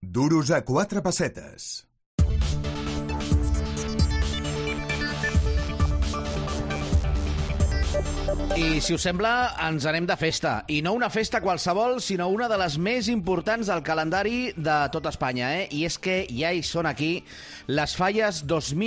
Duros a 4 pessetes. I, si us sembla, ens anem de festa. I no una festa qualsevol, sinó una de les més importants del calendari de tot Espanya. I és que ja hi són aquí les Falles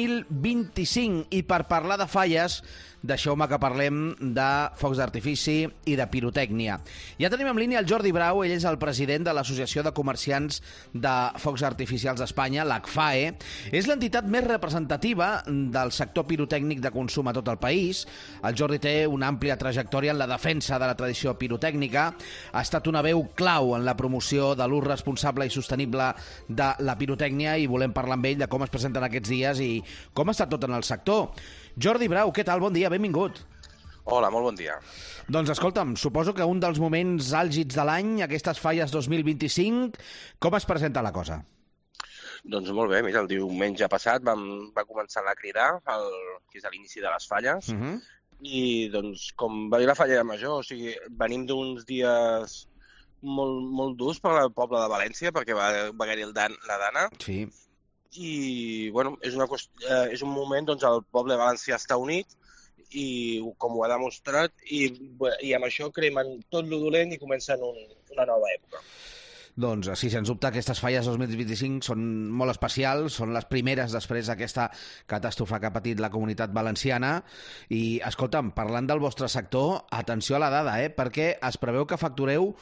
2025. I per parlar de falles, deixeu-me que parlem de focs d'artifici i de pirotècnia. Ja tenim en línia el Jordi Brau, ell és el president de l'Associació de Comerciants de Focs Artificials d'Espanya, l'ACFAE. És l'entitat més representativa del sector pirotècnic de consum a tot el país. El Jordi té una àmplia trajectòria en la defensa de la tradició pirotècnica. Ha estat una veu clau en la promoció de l'ús responsable i sostenible de la pirotècnia i volem parlar amb ell de com es presenten aquests dies i com està tot en el sector. Jordi Brau, què tal? Bon dia, benvingut. Hola, molt bon dia. Doncs escolta'm, suposo que un dels moments àlgids de l'any, aquestes Falles 2025, com es presenta la cosa? Doncs molt bé, mira, el diumenge passat va començar a cridar, que és l'inici de les falles, i doncs com va dir la Falla de Major, o sigui, venim d'uns dies molt durs per al poble de València, perquè va haver-hi la Dana. Sí. I, bueno, és un moment, doncs, el poble valencià està unit, i com ho ha demostrat, i amb això cremen tot lo dolent i comencen una nova època. Doncs sí, sens dubte, aquestes Falles 2025 són molt especials, són les primeres després d'aquesta catàstrofe que ha patit la comunitat valenciana. I, escolta'm, parlant del vostre sector, atenció a la dada, perquè es preveu que factureu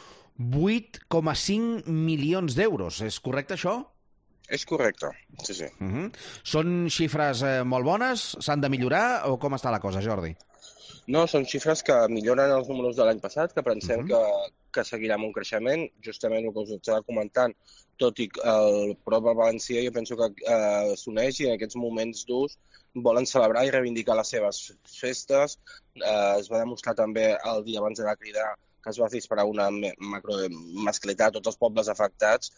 8,5 milions d'euros. És correcte, això? És correcte, sí. Són xifres molt bones? S'han de millorar o com està la cosa, Jordi? No, són xifres que milloren els números de l'any passat, que pensem que seguirà amb un creixement. Justament el que us estava comentant, tot i que el poble valencià jo penso que s'uneix i en aquests moments durs volen celebrar i reivindicar les seves festes. Es va demostrar també el dia abans de cridar que es va disparar una macromasclitat a tots els pobles afectats.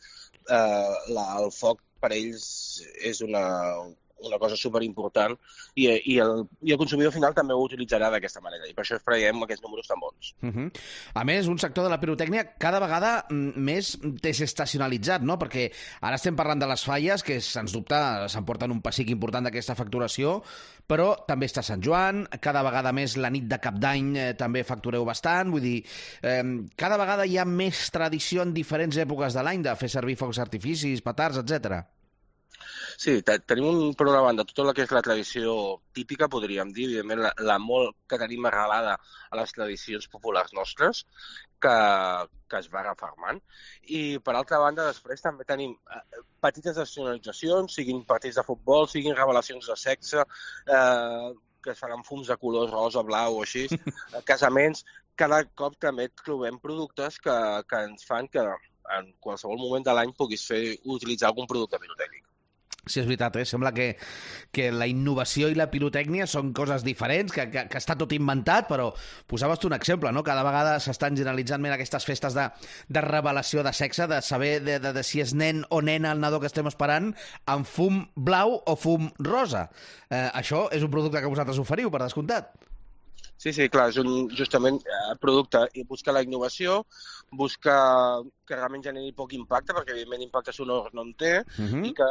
El foc per ells és una cosa superimportant i el consumidor final també ho utilitzarà d'aquesta manera i per això esperem aquests números tan bons. A més, un sector de la pirotècnia cada vegada més desestacionalitzat, no? Perquè ara estem parlant de les falles, que sens dubte s'emporten un pessic important d'aquesta facturació, però també està Sant Joan, cada vegada més la nit de Cap d'Any també factureu bastant, vull dir, cada vegada hi ha més tradició en diferents èpoques de l'any de fer servir focs artificis, petards, etc. Sí, tenim per una banda tota la que és la tradició típica, podríem dir, evidentment la molt que tenim arrelada a les tradicions populars nostres, que es va refermant. I per altra banda, després també tenim petites nacionalitzacions, siguin partits de futbol, siguin revelacions de sexe, que es fan amb fums de colors rosa, blau o així, casaments. Cada cop també trobem productes que ens fan que en qualsevol moment de l'any puguis utilitzar algun producte pirotècnic. Sí, és veritat, sembla que la innovació i la pirotècnia són coses diferents, que està tot inventat, però posaves tu un exemple, no? Cada vegada s'estan generalitzant més aquestes festes de revelació de sexe, de saber de si és nen o nena el nadó que estem esperant, amb fum blau o fum rosa. Això és un producte que vosaltres oferiu, per descomptat. Sí, clar, és justament producte i busca la innovació, busca que realment generi poc impacte, perquè evidentment impacte sonor no en té, i que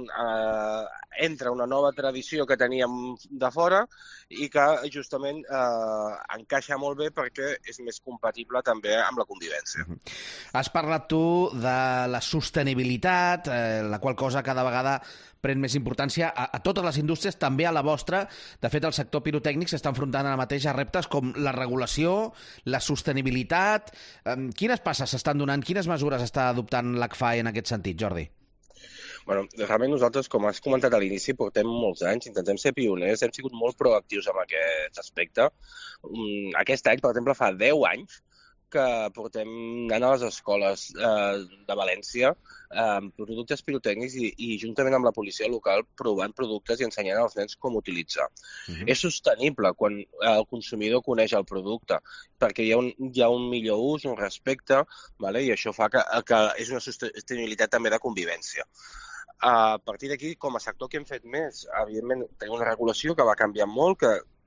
entra una nova tradició que teníem de fora i que justament encaixa molt bé perquè és més compatible també amb la convivència. Has parlat tu de la sostenibilitat, la qual cosa cada vegada pren més importància a totes les indústries, també a la vostra. De fet, el sector pirotècnic s'està enfrontant ara mateix a reptes com la regulació, la sostenibilitat. Quines passes s'estan donant, quines mesures està adoptant l'ACFAE en aquest sentit, Jordi? Bueno, realment nosaltres, com has comentat a l'inici, portem molts anys, intentem ser pioners, hem sigut molt proactius en aquest aspecte. Aquest any, per exemple, fa 10 anys que portem anant a les escoles de València amb productes pirotècnics i juntament amb la policia local provant productes i ensenyant als nens com utilitzar. És sostenible quan el consumidor coneix el producte perquè hi ha un millor ús, un respecte, i això fa que és una sostenibilitat també de convivència. A partir d'aquí, com a sector que hem fet més, evidentment tenim una regulació que va canviar molt,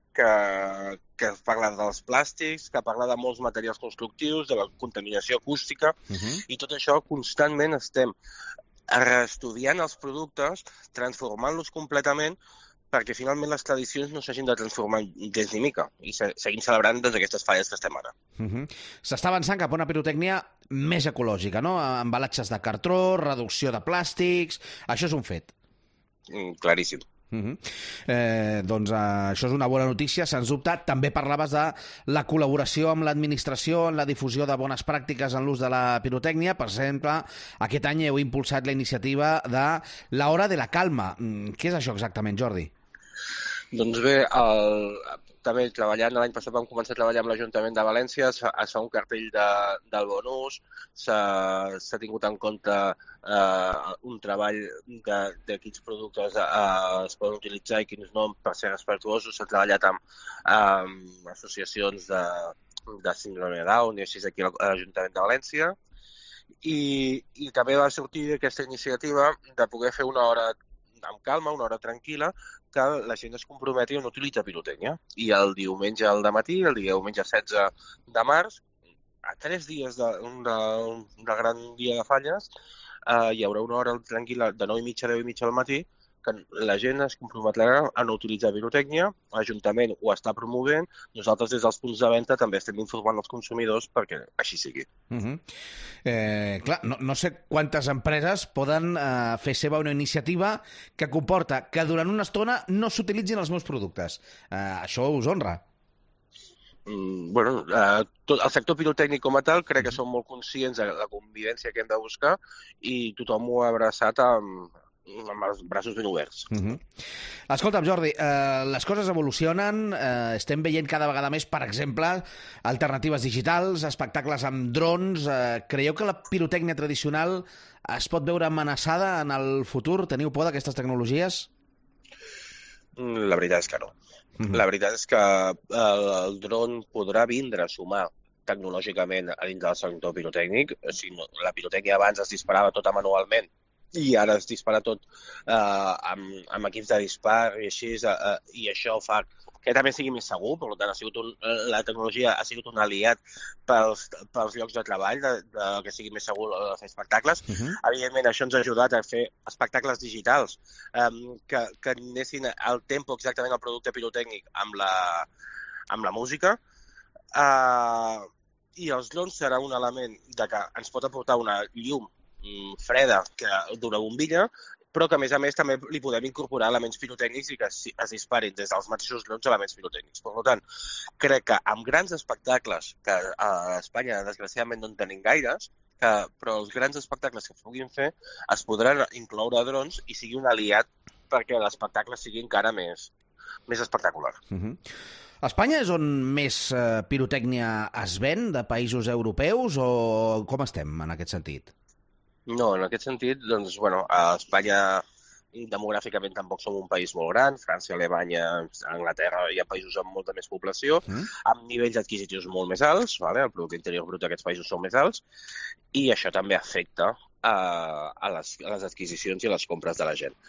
que parla dels plàstics, que parla de molts materials constructius, de la contaminació acústica, i tot això constantment estem reestudiant els productes, transformant-los completament, perquè finalment les tradicions no s'hagin de transformar gens ni mica i seguim celebrant doncs, aquestes falles que estem ara. S'està avançant cap a una pirotècnia més ecològica, no? Embalatges de cartró, reducció de plàstics... Això és un fet. Claríssim. Doncs això és una bona notícia, sens dubte. També parlaves de la col·laboració amb l'administració en la difusió de bones pràctiques en l'ús de la pirotècnia. Per exemple, aquest any heu impulsat la iniciativa de la Hora de la Calma. Què és això exactament, Jordi? Doncs bé, també treballant, l'any passat vam començar a treballar amb l'Ajuntament de València, es fa un cartell del bon ús, s'ha tingut en compte un treball de quins productes es poden utilitzar i quins no per ser respectuosos, s'ha treballat amb associacions de síndrome de Down i així aquí a l'Ajuntament de València, i també va sortir aquesta iniciativa de poder fer una hora amb calma, una hora tranquil·la, que la gent es comprometi a no utilitzar pirotècnia. I el diumenge al matí, el diumenge 16 de març, a 3 dies d'un gran dia de falles, hi haurà una hora tranquil·la de 9:30 a 10:30 al matí, que la gent es comprometrà a no utilitzar pirotècnia, l'Ajuntament ho està promovent, nosaltres des dels punts de venda també estem informant els consumidors perquè així sigui. Clar, no sé quantes empreses poden fer seva una iniciativa que comporta que durant una estona no s'utilitzin els meus productes. Això us honra. Bueno, el sector pirotècnic com a tal crec que som molt conscients de la convivència que hem de buscar i tothom ho ha abraçat amb els braços ben oberts. Escolta'm, Jordi, les coses evolucionen, estem veient cada vegada més, per exemple, alternatives digitals, espectacles amb drons. Creieu que la pirotècnia tradicional es pot veure amenaçada en el futur? Teniu por d'aquestes tecnologies? La veritat és que no. La veritat és que el dron podrà vindre a sumar tecnològicament a dins del sector pirotècnic. La pirotècnia abans es disparava tota manualment i ara es dispara tot amb equips de dispar i així, i això fa que també sigui més segur. Per tant, la tecnologia ha sigut un aliat pels llocs de treball, que sigui més segur fer espectacles. Evidentment, això ens ha ajudat a fer espectacles digitals que anessin al tempo exactament al producte pirotècnic amb la música. I els drons serà un element que ens pot aportar una llum freda d'una bombilla, però que a més també li podem incorporar elements pirotècnics i que es disparin des dels mateixos drons elements pirotècnics. Per tant, crec que amb grans espectacles, que a Espanya desgraciadament no en tenim gaires, però els grans espectacles que es puguin fer es podran incloure drons i sigui un aliat perquè l'espectacle sigui encara més espectacular. Espanya és on més pirotècnia es ven de països europeus o com estem en aquest sentit? No, en aquest sentit, doncs, a Espanya demogràficament tampoc som un país molt gran, França, Alemanya, Anglaterra, hi ha països amb molta més població, amb nivells adquisitius molt més alts, el producte interior brut d'aquests països són més alts, i això també afecta a les adquisicions i a les compres de la gent.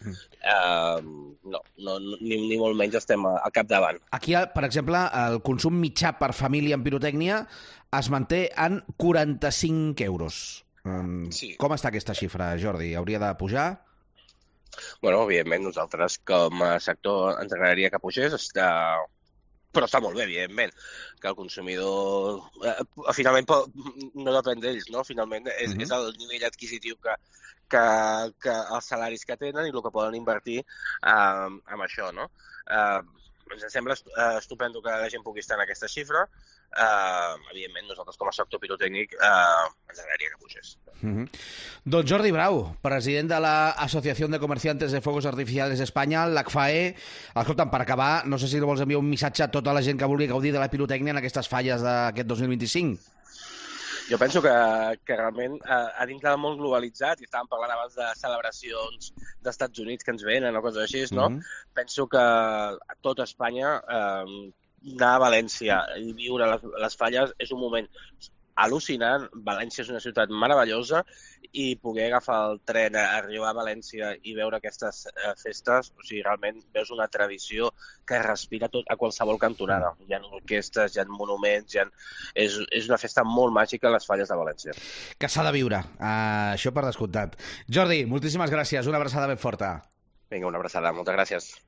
Ni molt menys estem al capdavant. Aquí, per exemple, el consum mitjà per família en pirotècnia es manté en 45 euros. Sí. Com està aquesta xifra, Jordi? Hauria de pujar? Evidentment, nosaltres com a sector ens agradaria que pugés, però està molt bé, evidentment, que el consumidor finalment no depèn d'ells, no? Finalment és el nivell adquisitiu que els salaris que tenen i el que poden invertir amb això, no? Ens sembla estupendo que la gent pugui estar en aquesta xifra. Evidentment, nosaltres com a sector pirotècnic ens agradaria que pugés. Doncs Jordi Brau, president de l'Associació de Comerciantes de Fuegos Artificiales d'Espanya, l'ACFAE. Escolta'm, per acabar, no sé si vols enviar un missatge a tota la gent que vulgui gaudir de la pirotècnia en aquestes falles d'aquest 2025. Jo penso que realment a dins del món globalitzat, i estàvem parlant abans de celebracions d'Estats Units que ens venen o coses així, no? Penso que a tota Espanya anar a València i viure les falles és un moment al·lucinant. València és una ciutat meravellosa i poder agafar el tren, arribar a València i veure aquestes festes, o sigui, realment veus una tradició que respira tot a qualsevol cantonada. Hi ha orquestres, hi ha monuments, és una festa molt màgica a les Falles de València. Que s'ha de viure, això per descomptat. Jordi, moltíssimes gràcies, una abraçada ben forta. Vinga, una abraçada, moltes gràcies.